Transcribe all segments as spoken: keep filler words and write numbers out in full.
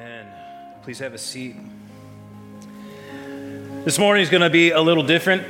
Amen. Please have a seat. This morning is going to be a little different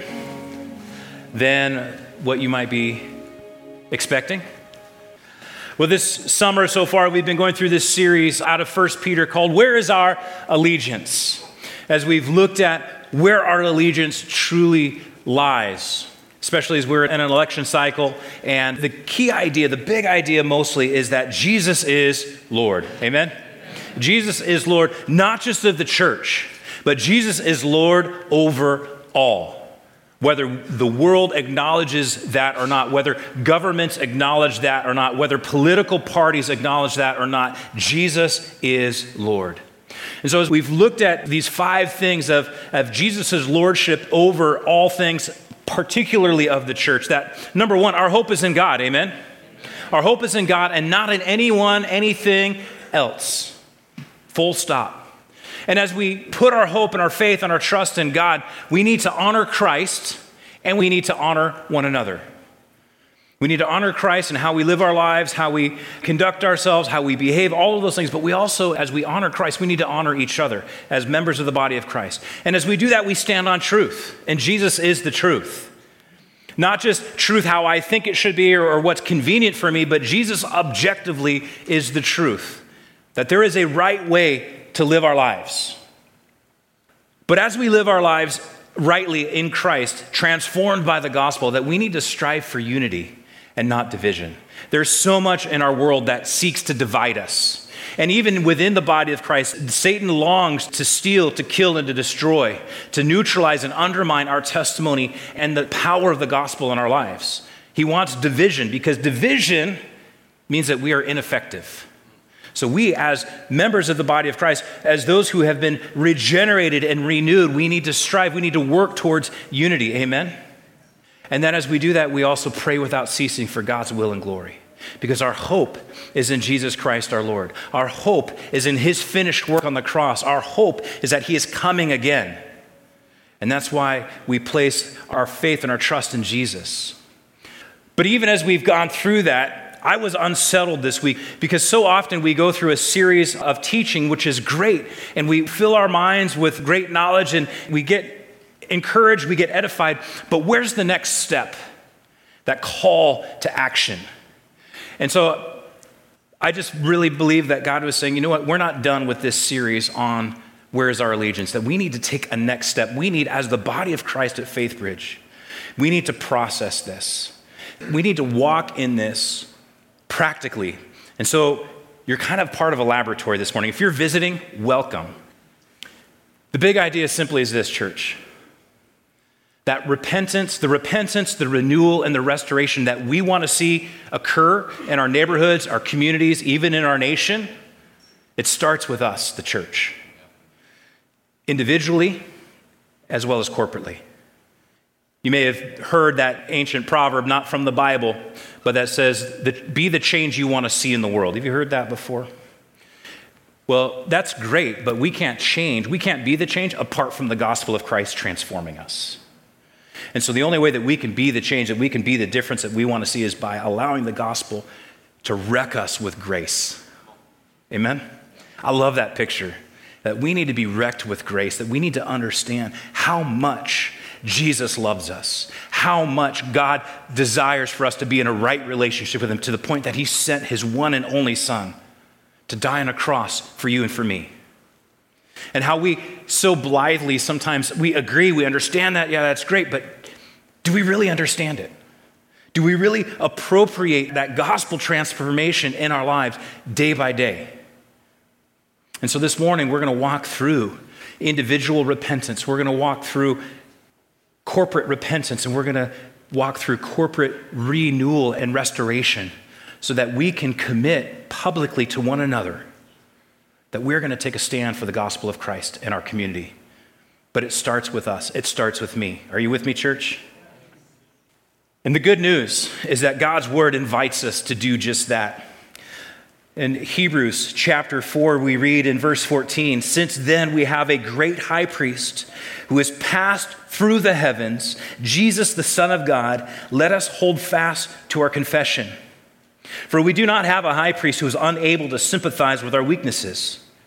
than what you might be expecting. Well, this summer so far, we've been going through this series out of First Peter called Where is Our Allegiance? As we've looked at where our allegiance truly lies, especially as we're in an election cycle. And the key idea, the big idea mostly, is that Jesus is Lord. Amen? Jesus is Lord, not just of the church, but Jesus is Lord over all. Whether the world acknowledges that or not, whether governments acknowledge that or not, whether political parties acknowledge that or not, Jesus is Lord. And so as we've looked at these five things of, of Jesus' lordship over all things, particularly of the church, that number one, our hope is in God, amen? Our hope is in God and not in anyone, anything else. Full stop. And as we put our hope and our faith and our trust in God, we need to honor Christ and we need to honor one another. We need to honor Christ and how we live our lives, how we conduct ourselves, how we behave, all of those things. But we also, as we honor Christ, we need to honor each other as members of the body of Christ. And as we do that, we stand on truth. And Jesus is the truth. Not just truth how I think it should be or, or what's convenient for me, but Jesus objectively is the truth. That there is a right way to live our lives. But as we live our lives rightly in Christ, transformed by the gospel, that we need to strive for unity and not division. There's so much in our world that seeks to divide us. And even within the body of Christ, Satan longs to steal, to kill, and to destroy, to neutralize and undermine our testimony and the power of the gospel in our lives. He wants division because division means that we are ineffective. So we, as members of the body of Christ, as those who have been regenerated and renewed, we need to strive, we need to work towards unity, amen? And then as we do that, we also pray without ceasing for God's will and glory. Because our hope is in Jesus Christ our Lord. Our hope is in his finished work on the cross. Our hope is that he is coming again. And that's why we place our faith and our trust in Jesus. But even as we've gone through that, I was unsettled this week because so often we go through a series of teaching, which is great, and we fill our minds with great knowledge and we get encouraged, we get edified, but where's the next step? That call to action. And so I just really believe that God was saying, you know what, we're not done with this series on where is our allegiance, that we need to take a next step. We need, as the body of Christ at Faith Bridge, we need to process this. We need to walk in this practically. And so you're kind of part of a laboratory this morning. If you're visiting, welcome. The big idea simply is this, church. That repentance, the repentance, the renewal, and the restoration that we want to see occur in our neighborhoods, our communities, even in our nation, it starts with us, the church. Individually, as well as corporately. You may have heard that ancient proverb, not from the Bible, but that says, be the change you want to see in the world. Have you heard that before? Well, that's great, but we can't change. We can't be the change apart from the gospel of Christ transforming us. And so the only way that we can be the change, that we can be the difference that we want to see is by allowing the gospel to wreck us with grace. Amen? I love that picture, that we need to be wrecked with grace, that we need to understand how much Jesus loves us, how much God desires for us to be in a right relationship with him to the point that he sent his one and only son to die on a cross for you and for me. And how we so blithely sometimes, we agree, we understand that, yeah, that's great, but do we really understand it? Do we really appropriate that gospel transformation in our lives day by day? And so this morning, we're going to walk through individual repentance. We're going to walk through corporate repentance, and we're going to walk through corporate renewal and restoration so that we can commit publicly to one another that we're going to take a stand for the gospel of Christ in our community. But it starts with us. It starts with me. Are you with me, church? And the good news is that God's word invites us to do just that. In Hebrews chapter four, we read in verse fourteen, since then we have a great high priest who has passed through the heavens, Jesus, the Son of God. Let us hold fast to our confession. For we do not have a high priest who is unable to sympathize with our weaknesses,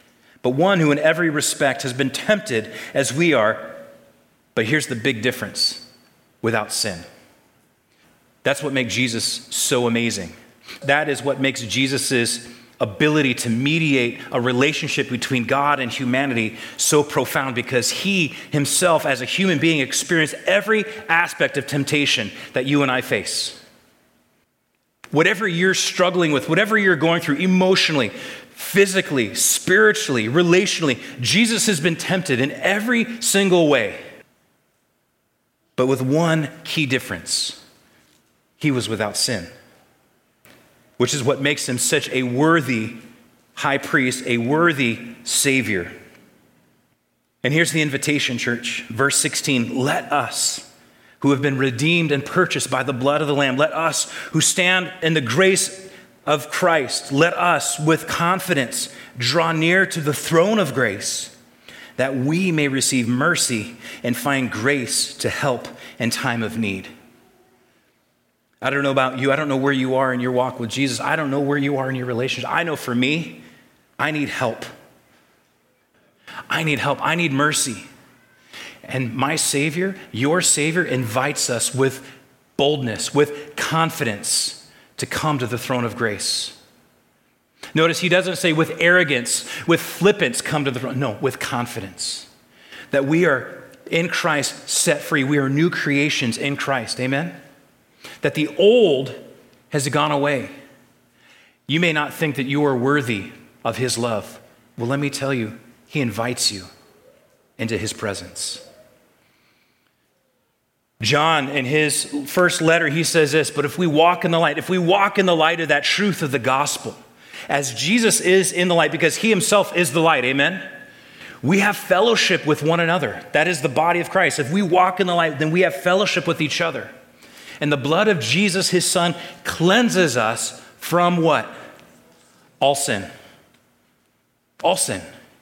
but one who in every respect has been tempted as we are, but here's the big difference, without sin. That's what makes Jesus so amazing. That is what makes Jesus' ability to mediate a relationship between God and humanity so profound, because he himself as a human being experienced every aspect of temptation that you and I face. Whatever you're struggling with, whatever you're going through emotionally, physically, spiritually, relationally, Jesus has been tempted in every single way. But with one key difference, he was without sin, which is what makes him such a worthy high priest, a worthy Savior. And here's the invitation, church. Verse sixteen, let us who have been redeemed and purchased by the blood of the Lamb, let us who stand in the grace of Christ, let us with confidence draw near to the throne of grace, that we may receive mercy and find grace to help in time of need. I don't know about you. I don't know where you are in your walk with Jesus. I don't know where you are in your relationship. I know for me, I need help. I need help. I need mercy. And my Savior, your Savior, invites us with boldness, with confidence to come to the throne of grace. Notice he doesn't say with arrogance, with flippance, come to the throne. No, with confidence. That we are in Christ set free. We are new creations in Christ. Amen? That the old has gone away. You may not think that you are worthy of his love. Well, let me tell you, he invites you into his presence. John, in his first letter, he says this, but if we walk in the light, if we walk in the light of that truth of the gospel, as Jesus is in the light, because he himself is the light, amen? We have fellowship with one another. That is the body of Christ. If we walk in the light, then we have fellowship with each other. And the blood of Jesus, his son, cleanses us from what? All sin. All sin.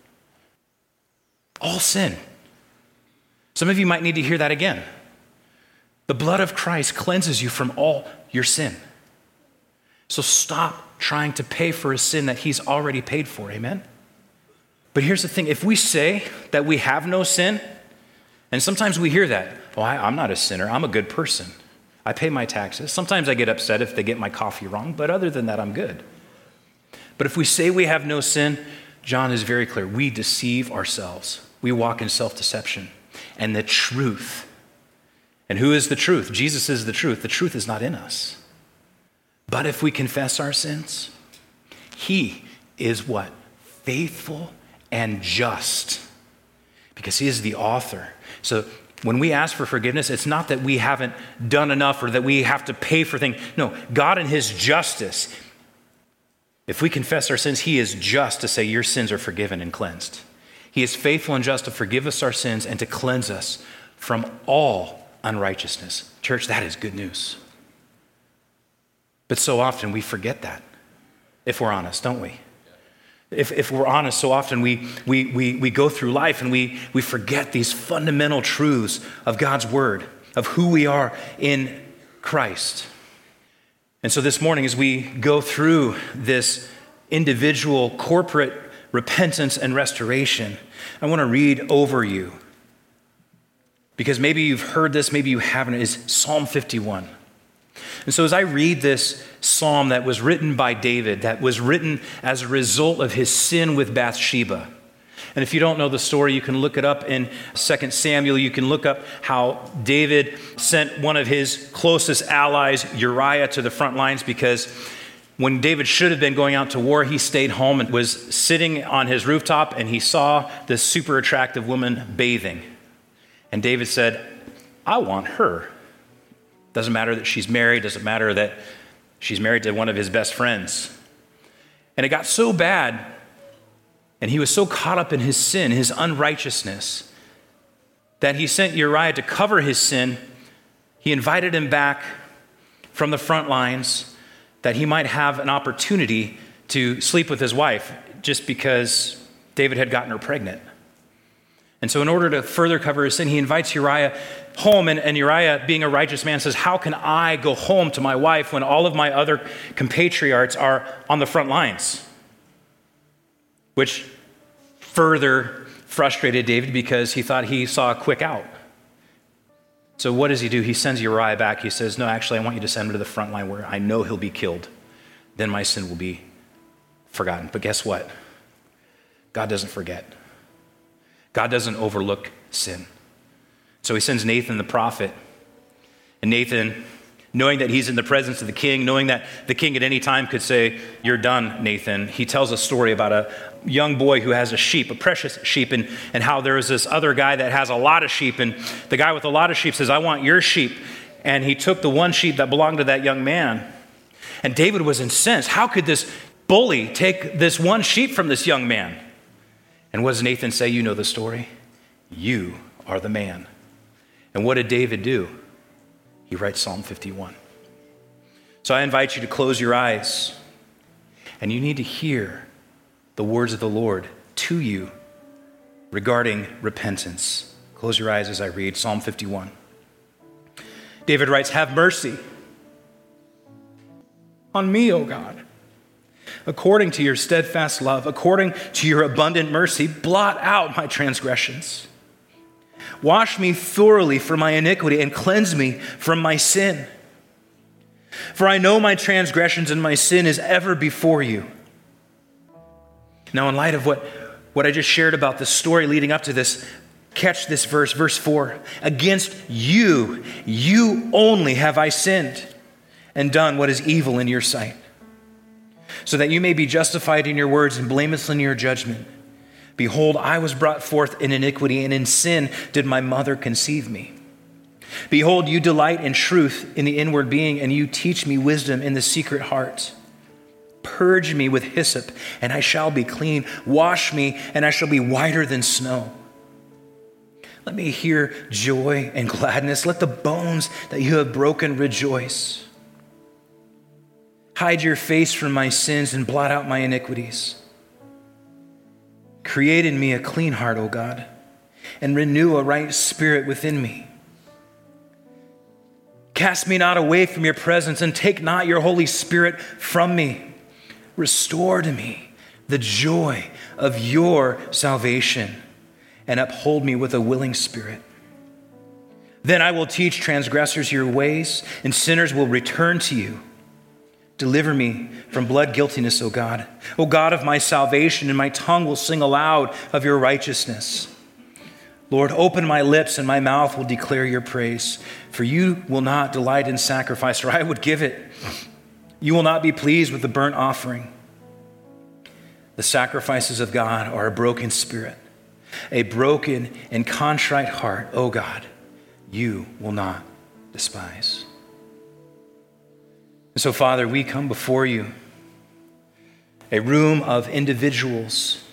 All sin. Some of you might need to hear that again. The blood of Christ cleanses you from all your sin. So stop trying to pay for a sin that he's already paid for, amen? But here's the thing, if we say that we have no sin, and sometimes we hear that, oh, I, I'm not a sinner, I'm a good person. I pay my taxes. Sometimes I get upset if they get my coffee wrong, but other than that, I'm good. But if we say we have no sin, John is very clear. We deceive ourselves. We walk in self-deception. And the truth, and who is the truth? Jesus is the truth. The truth is not in us. But if we confess our sins, he is what? Faithful and just, because he is the author. So when we ask for forgiveness, it's not that we haven't done enough or that we have to pay for things. No, God in his justice, if we confess our sins, he is just to say your sins are forgiven and cleansed. He is faithful and just to forgive us our sins and to cleanse us from all unrighteousness. Church, that is good news. But so often we forget that, if we're honest, don't we? If, if we're honest, so often we, we, we, we go through life and we, we forget these fundamental truths of God's word, of who we are in Christ. And so this morning, as we go through this individual corporate repentance and restoration, I want to read over you, because maybe you've heard this, maybe you haven't, is Psalm fifty-one. And so as I read this psalm that was written by David, that was written as a result of his sin with Bathsheba. And if you don't know the story, you can look it up in Second Samuel. You can look up how David sent one of his closest allies, Uriah, to the front lines, because when David should have been going out to war, he stayed home and was sitting on his rooftop, and he saw this super attractive woman bathing. And David said, I want her. Doesn't matter that she's married, doesn't matter that she's married to one of his best friends. And it got so bad, and he was so caught up in his sin, his unrighteousness, that he sent Uriah to cover his sin. He invited him back from the front lines that he might have an opportunity to sleep with his wife, just because David had gotten her pregnant. And so in order to further cover his sin, he invites Uriah home, and, and Uriah, being a righteous man, says, how can I go home to my wife when all of my other compatriots are on the front lines? Which further frustrated David because he thought he saw a quick out. So what does he do? He sends Uriah back. He says, no, actually, I want you to send him to the front line where I know he'll be killed. Then my sin will be forgotten. But guess what? God doesn't forget. God doesn't overlook sin. So he sends Nathan the prophet. And Nathan, knowing that he's in the presence of the king, knowing that the king at any time could say, you're done, Nathan, he tells a story about a young boy who has a sheep, a precious sheep, and, and how there is this other guy that has a lot of sheep, and the guy with a lot of sheep says, I want your sheep. And he took the one sheep that belonged to that young man. And David was incensed. How could this bully take this one sheep from this young man? And what does Nathan say? You know the story. You are the man. And what did David do? He writes Psalm fifty-one. So I invite you to close your eyes, and you need to hear the words of the Lord to you regarding repentance. Close your eyes as I read Psalm fifty-one. David writes, have mercy on me, O God, according to your steadfast love, according to your abundant mercy, blot out my transgressions. Wash me thoroughly from my iniquity and cleanse me from my sin. For I know my transgressions and my sin is ever before you. Now, in light of what, what I just shared about the story leading up to this, catch this verse, verse four. Against you, you only have I sinned and done what is evil in your sight, so that you may be justified in your words and blameless in your judgment. Behold, I was brought forth in iniquity, and in sin did my mother conceive me. Behold, you delight in truth in the inward being, and you teach me wisdom in the secret heart. Purge me with hyssop, and I shall be clean. Wash me, and I shall be whiter than snow. Let me hear joy and gladness. Let the bones that you have broken rejoice. Hide your face from my sins and blot out my iniquities. Create in me a clean heart, O God, and renew a right spirit within me. Cast me not away from your presence, and take not your Holy Spirit from me. Restore to me the joy of your salvation, and uphold me with a willing spirit. Then I will teach transgressors your ways, and sinners will return to you. Deliver me from blood guiltiness, O God. O God of my salvation, and my tongue will sing aloud of your righteousness. Lord, open my lips, and my mouth will declare your praise. For you will not delight in sacrifice, or I would give it. You will not be pleased with the burnt offering. The sacrifices of God are a broken spirit, a broken and contrite heart, O God, you will not despise. And so, Father, we come before you, a room of individuals,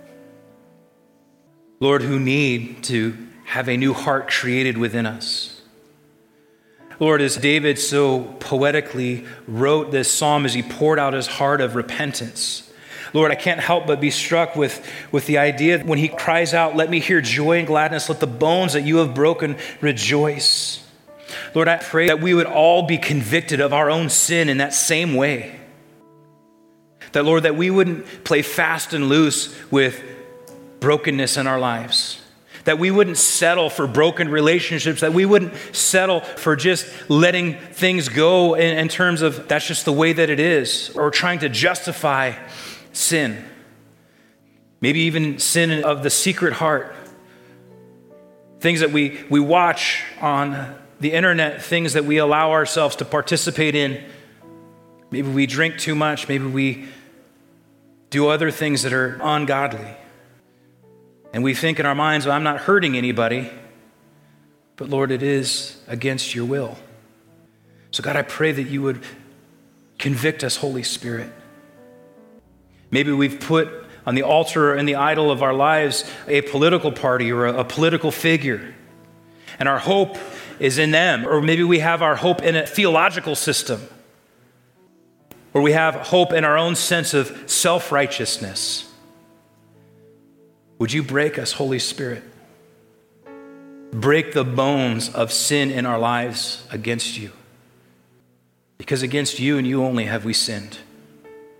Lord, who need to have a new heart created within us. Lord, as David so poetically wrote this psalm as he poured out his heart of repentance, Lord, I can't help but be struck with, with the idea when he cries out, let me hear joy and gladness, let the bones that you have broken rejoice. Lord, I pray that we would all be convicted of our own sin in that same way. That, Lord, that we wouldn't play fast and loose with brokenness in our lives. That we wouldn't settle for broken relationships. That we wouldn't settle for just letting things go in, in terms of that's just the way that it is, or trying to justify sin. Maybe even sin of the secret heart. Things that we, we watch on the internet, things that we allow ourselves to participate in. Maybe we drink too much. Maybe we do other things that are ungodly. And we think in our minds, well, I'm not hurting anybody. But Lord, it is against your will. So God, I pray that you would convict us, Holy Spirit. Maybe we've put on the altar and the idol of our lives a political party or a, a political figure. And our hope is in them. Or maybe we have our hope in a theological system. Or we have hope in our own sense of self-righteousness. Would you break us, Holy Spirit? Break the bones of sin in our lives against you. Because against you and you only have we sinned.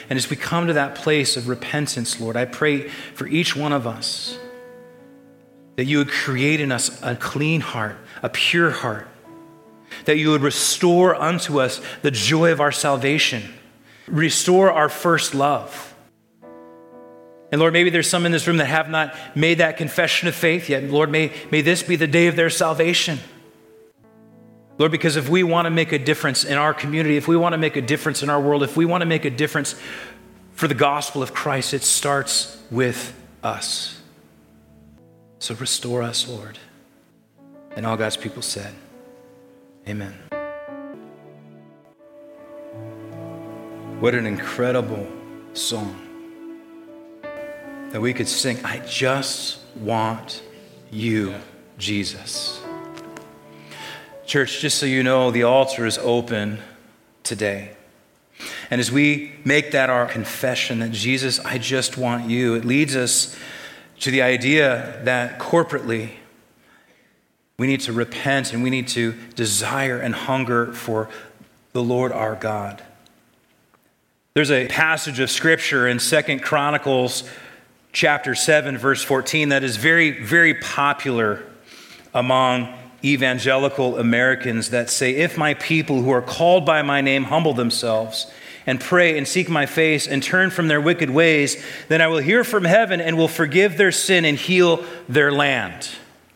And as we come to that place of repentance, Lord, I pray for each one of us that you would create in us a clean heart, a pure heart, that you would restore unto us the joy of our salvation, restore our first love. And Lord, maybe there's some in this room that have not made that confession of faith yet. Lord, may, may this be the day of their salvation. Lord, because if we want to make a difference in our community, if we want to make a difference in our world, if we want to make a difference for the gospel of Christ, it starts with us. So restore us, Lord. And all God's people said, amen. What an incredible song that we could sing. I just want you, Jesus. Church, just so you know, the altar is open today. And as we make that our confession that Jesus, I just want you, it leads us to the idea that corporately we need to repent and we need to desire and hunger for the Lord our God. There's a passage of scripture in Second Chronicles chapter seven, verse fourteen, that is very, very popular among evangelical Americans that say, if my people who are called by my name humble themselves and pray and seek my face and turn from their wicked ways, then I will hear from heaven and will forgive their sin and heal their land.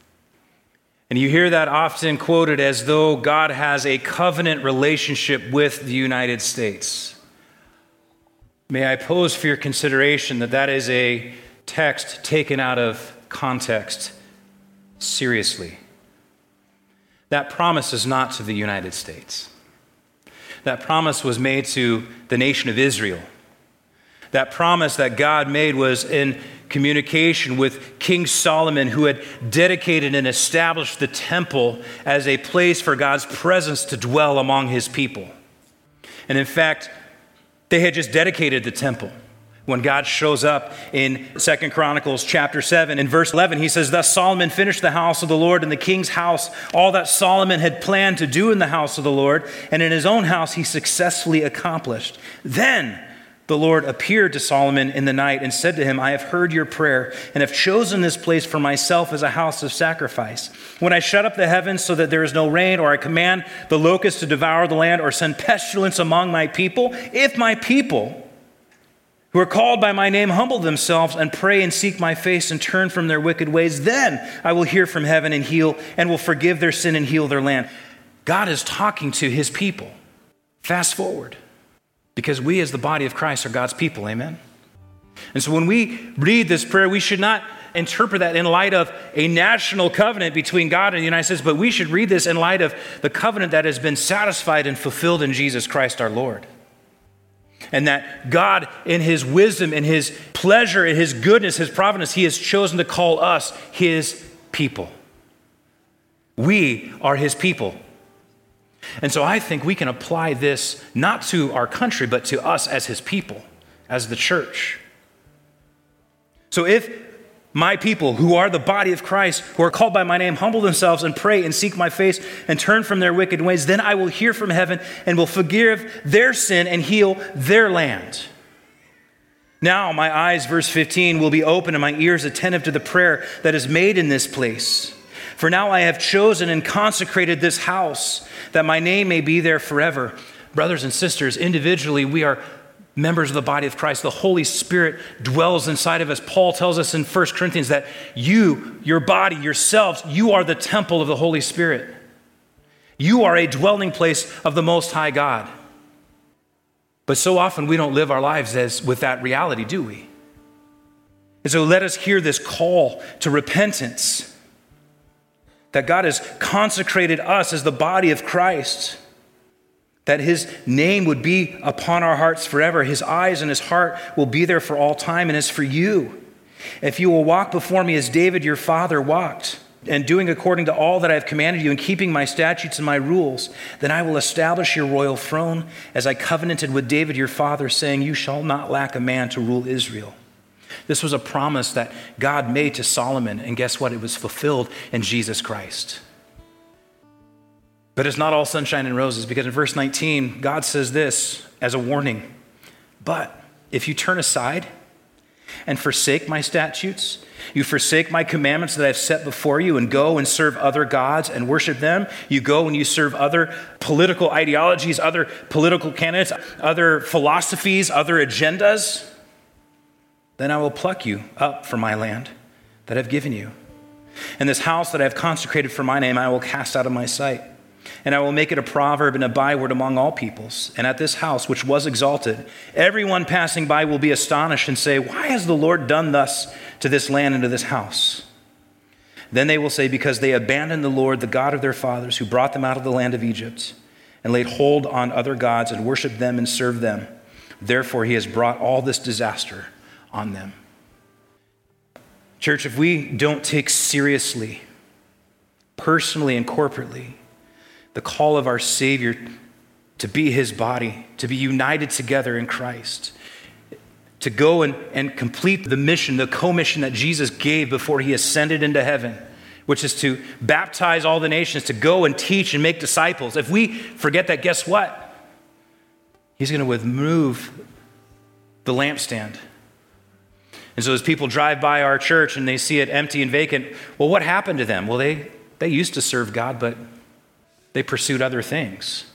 And you hear that often quoted as though God has a covenant relationship with the United States. May I pose for your consideration that that is a text taken out of context seriously. That promise is not to the United States. That promise was made to the nation of Israel. That promise that God made was in communication with King Solomon, who had dedicated and established the temple as a place for God's presence to dwell among his people. And in fact, they had just dedicated the temple when God shows up in Second Chronicles chapter seven. In verse eleven, he says, thus Solomon finished the house of the Lord and the king's house, all that Solomon had planned to do in the house of the Lord, and in his own house he successfully accomplished. Then the Lord appeared to Solomon in the night and said to him, I have heard your prayer and have chosen this place for myself as a house of sacrifice. When I shut up the heavens so that there is no rain, or I command the locusts to devour the land, or send pestilence among my people, if my people who are called by my name humble themselves and pray and seek my face and turn from their wicked ways, then I will hear from heaven and heal and will forgive their sin and heal their land. God is talking to his people. Fast forward. Because we as the body of Christ are God's people, amen? And so when we read this prayer, we should not interpret that in light of a national covenant between God and the United States, but we should read this in light of the covenant that has been satisfied and fulfilled in Jesus Christ our Lord. And that God, in his wisdom, in his pleasure, in his goodness, his providence, he has chosen to call us his people. We are his people. And so I think we can apply this not to our country, but to us as his people, as the church. So if my people, who are the body of Christ, who are called by my name, humble themselves and pray and seek my face and turn from their wicked ways, then I will hear from heaven and will forgive their sin and heal their land. Now my eyes, verse fifteen, will be open and my ears attentive to the prayer that is made in this place. For now I have chosen and consecrated this house, that my name may be there forever. Brothers and sisters, individually we are members of the body of Christ. The Holy Spirit dwells inside of us. Paul tells us in First Corinthians that you, your body, yourselves, you are the temple of the Holy Spirit. You are a dwelling place of the Most High God. But so often we don't live our lives as with that reality, do we? And so let us hear this call to repentance, that God has consecrated us as the body of Christ, that his name would be upon our hearts forever. His eyes and his heart will be there for all time. And as for you, if you will walk before me as David your father walked, and doing according to all that I have commanded you and keeping my statutes and my rules, then I will establish your royal throne as I covenanted with David your father, saying, you shall not lack a man to rule Israel. This was a promise that God made to Solomon, and guess what? It was fulfilled in Jesus Christ. But it's not all sunshine and roses, because in verse nineteen, God says this as a warning. But if you turn aside and forsake my statutes, you forsake my commandments that I've set before you and go and serve other gods and worship them. You go and you serve other political ideologies, other political candidates, other philosophies, other agendas. Then I will pluck you up from my land that I've given you. And this house that I have consecrated for my name, I will cast out of my sight. And I will make it a proverb and a byword among all peoples. And at this house, which was exalted, everyone passing by will be astonished and say, why has the Lord done thus to this land and to this house? Then they will say, because they abandoned the Lord, the God of their fathers, who brought them out of the land of Egypt, and laid hold on other gods and worshiped them and served them. Therefore, he has brought all this disaster on them. Church, if we don't take seriously, personally and corporately, the call of our Savior to be his body, to be united together in Christ, to go and, and complete the mission, the commission that Jesus gave before he ascended into heaven, which is to baptize all the nations, to go and teach and make disciples. If we forget that, guess what? He's going to remove the lampstand. And so as people drive by our church and they see it empty and vacant, well, what happened to them? Well, they, they used to serve God, but they pursued other things.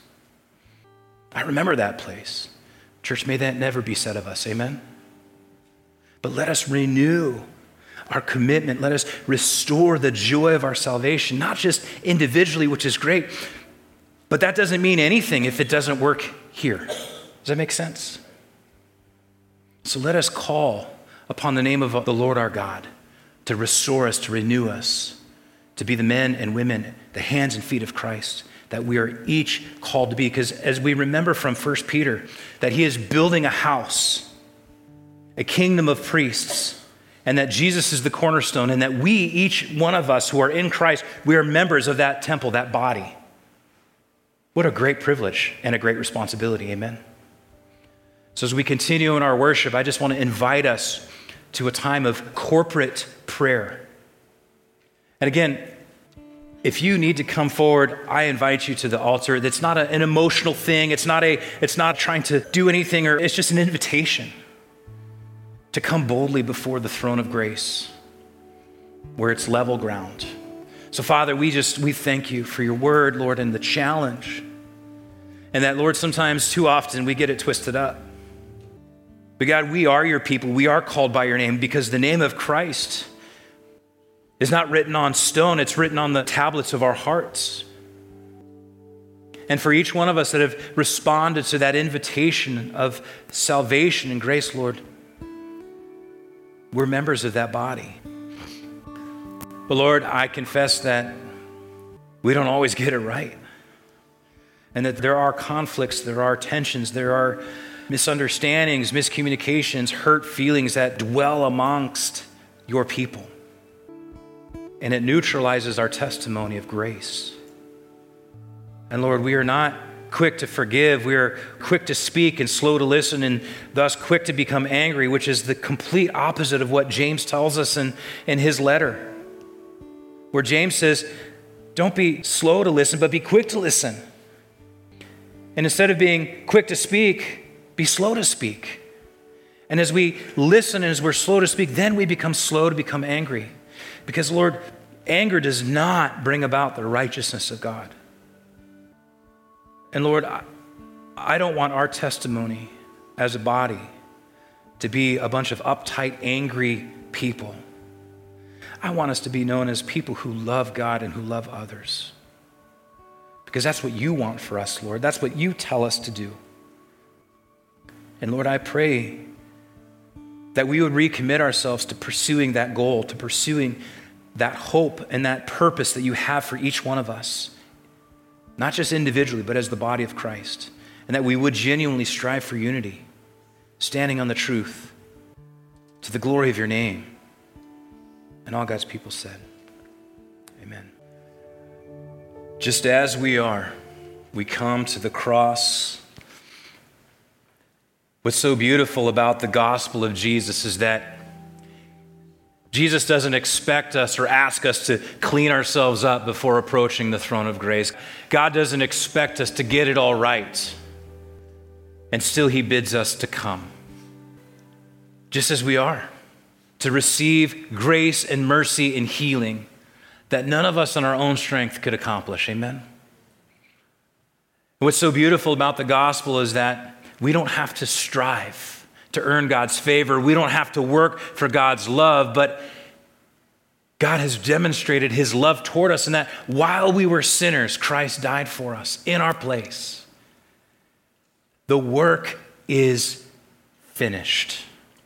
I remember that place. Church, may that never be said of us, amen? But let us renew our commitment. Let us restore the joy of our salvation, not just individually, which is great, but that doesn't mean anything if it doesn't work here. Does that make sense? So let us call upon the name of the Lord our God to restore us, to renew us, to be the men and women, the hands and feet of Christ that we are each called to be. Because as we remember from First Peter, that he is building a house, a kingdom of priests, and that Jesus is the cornerstone, and that we, each one of us who are in Christ, we are members of that temple, that body. What a great privilege and a great responsibility, amen? So as we continue in our worship, I just want to invite us to a time of corporate prayer. And again, if you need to come forward, I invite you to the altar. It's not a, an emotional thing. It's not a. It's not trying to do anything, or it's just an invitation to come boldly before the throne of grace, where it's level ground. So, Father, we just we thank you for your word, Lord, and the challenge, and that, Lord, sometimes too often we get it twisted up. But God, we are your people. We are called by your name because the name of Christ is not written on stone. It's written on the tablets of our hearts. And for each one of us that have responded to that invitation of salvation and grace, Lord, we're members of that body. But Lord, I confess that we don't always get it right. And that there are conflicts, there are tensions, there are misunderstandings, miscommunications, hurt feelings that dwell amongst your people. And it neutralizes our testimony of grace. And Lord, we are not quick to forgive. We are quick to speak and slow to listen, and thus quick to become angry, which is the complete opposite of what James tells us in, in his letter. Where James says, don't be slow to listen, but be quick to listen. And instead of being quick to speak, be slow to speak. And as we listen and as we're slow to speak, then we become slow to become angry. Because, Lord, anger does not bring about the righteousness of God. And Lord, I, I don't want our testimony as a body to be a bunch of uptight, angry people. I want us to be known as people who love God and who love others. Because that's what you want for us, Lord. That's what you tell us to do. And Lord, I pray that we would recommit ourselves to pursuing that goal, to pursuing that hope and that purpose that you have for each one of us, not just individually, but as the body of Christ, and that we would genuinely strive for unity, standing on the truth to the glory of your name. And all God's people said, amen. Just as we are, we come to the cross. What's so beautiful about the gospel of Jesus is that Jesus doesn't expect us or ask us to clean ourselves up before approaching the throne of grace. God doesn't expect us to get it all right. And still he bids us to come. just as we are, to receive grace and mercy and healing that none of us in our own strength could accomplish. Amen? What's so beautiful about the gospel is that we don't have to strive to earn God's favor. We don't have to work for God's love, but God has demonstrated his love toward us in that while we were sinners, Christ died for us in our place. The work is finished.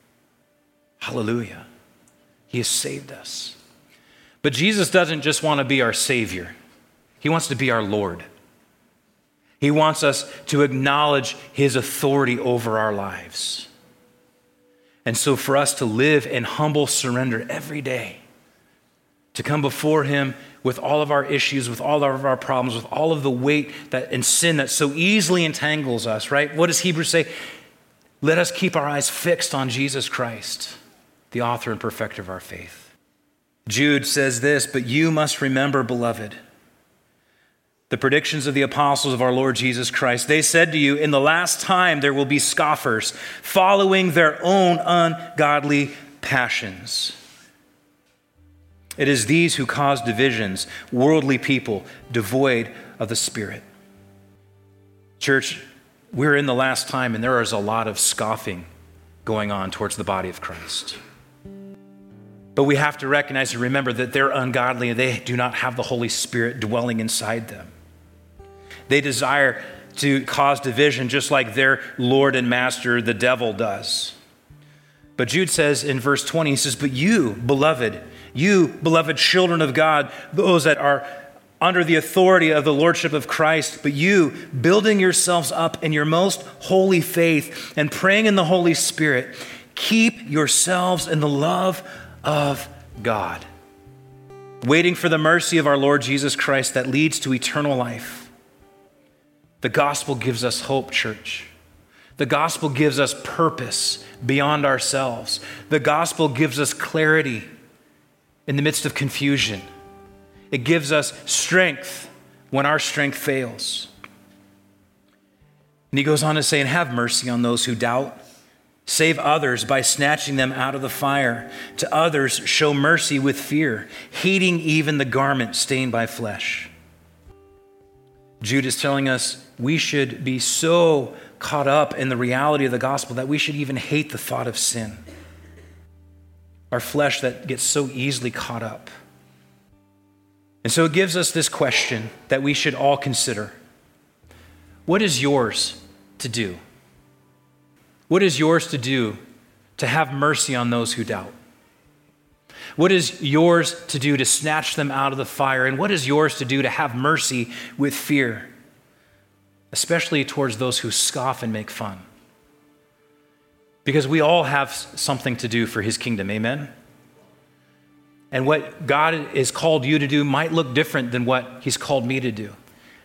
Hallelujah. He has saved us. But Jesus doesn't just want to be our Savior. He wants to be our Lord. He wants us to acknowledge his authority over our lives. And so for us to live in humble surrender every day, to come before him with all of our issues, with all of our problems, with all of the weight that and sin that so easily entangles us, right? What does Hebrews say? Let us keep our eyes fixed on Jesus Christ, the author and perfecter of our faith. Jude says this, but you must remember, beloved, the predictions of the apostles of our Lord Jesus Christ. They said to you, in the last time there will be scoffers, following their own ungodly passions. It is these who cause divisions, worldly people, devoid of the Spirit. Church, we're in the last time, and there is a lot of scoffing going on towards the body of Christ. But we have to recognize and remember that they're ungodly and they do not have the Holy Spirit dwelling inside them. They desire to cause division just like their Lord and Master, the devil, does. But Jude says in verse twenty, he says, but you, beloved, you, beloved children of God, those that are under the authority of the Lordship of Christ, but you, building yourselves up in your most holy faith and praying in the Holy Spirit, keep yourselves in the love of God, waiting for the mercy of our Lord Jesus Christ that leads to eternal life. The gospel gives us hope, church. The gospel gives us purpose beyond ourselves. The gospel gives us clarity in the midst of confusion. It gives us strength when our strength fails. And he goes on to say, and have mercy on those who doubt. Save others by snatching them out of the fire. To others, show mercy with fear, hating even the garment stained by flesh. Jude is telling us we should be so caught up in the reality of the gospel that we should even hate the thought of sin. Our flesh that gets so easily caught up. And so it gives us this question that we should all consider. What is yours to do? What is yours to do to have mercy on those who doubt? What is yours to do to snatch them out of the fire? And what is yours to do to have mercy with fear, especially towards those who scoff and make fun? Because we all have something to do for his kingdom, amen? And what God has called you to do might look different than what he's called me to do.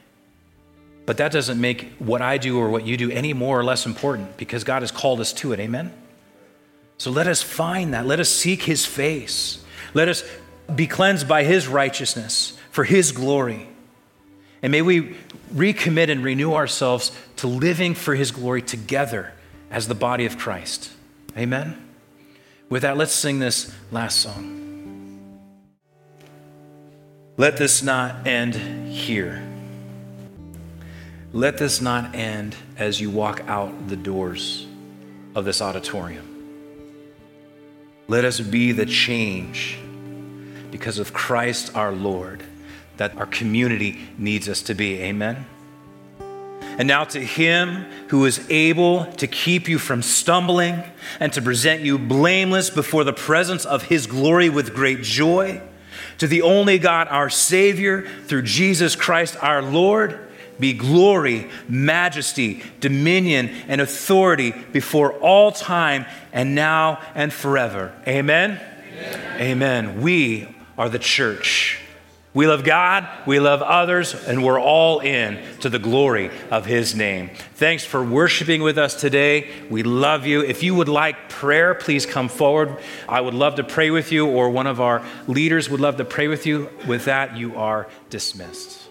But that doesn't make what I do or what you do any more or less important because God has called us to it, amen? So let us find that. Let us seek his face. Let us be cleansed by his righteousness for his glory. And may we recommit and renew ourselves to living for his glory together as the body of Christ. Amen? With that, let's sing this last song. Let this not end here. Let this not end as you walk out the doors of this auditorium. Let us be the change because of Christ our Lord that our community needs us to be. Amen? And now to him who is able to keep you from stumbling and to present you blameless before the presence of his glory with great joy, to the only God, our Savior, through Jesus Christ our Lord, be glory, majesty, dominion, and authority before all time and now and forever. Amen? Amen. Amen. We are the church. We love God, we love others, and we're all in to the glory of his name. Thanks for worshiping with us today. We love you. If you would like prayer, please come forward. I would love to pray with you, or one of our leaders would love to pray with you. With that, you are dismissed.